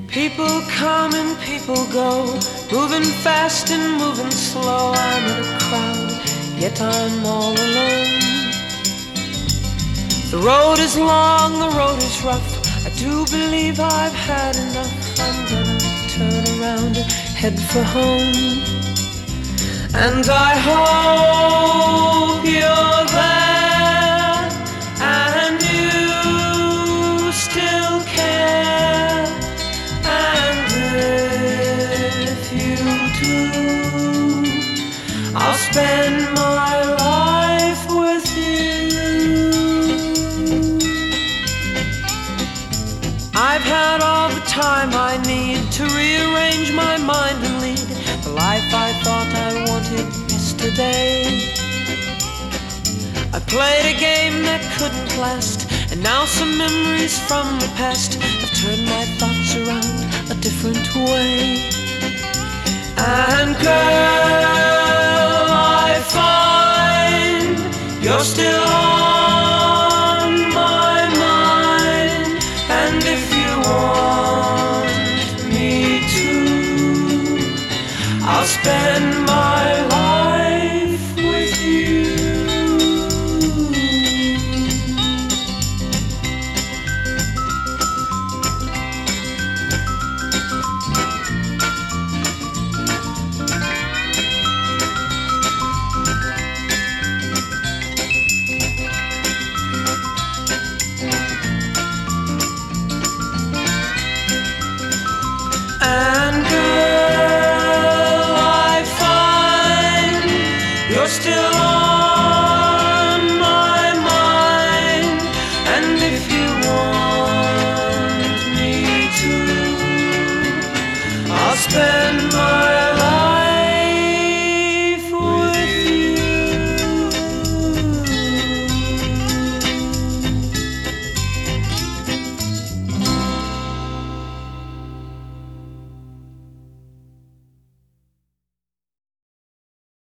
People come and people go, moving fast and moving slow. I'm in a crowd, yet I'm all alone. The road is long, the road is rough. I do believe I've had enough. I'm gonna turn around and head for home. And I hope you're there and you still care. And if you do, I'll spend my life with you. I've had all the time I need to rearrange my mind and lead the life I thought I wanted yesterday. I played a game that couldn't last, and now some memories from the past have turned my thoughts around a different way. And girl, I find you're still on my mind. And if you want me to, I'll spend my life with you. And girl, I find you're still on my mind. And if you want me to, I'll spend my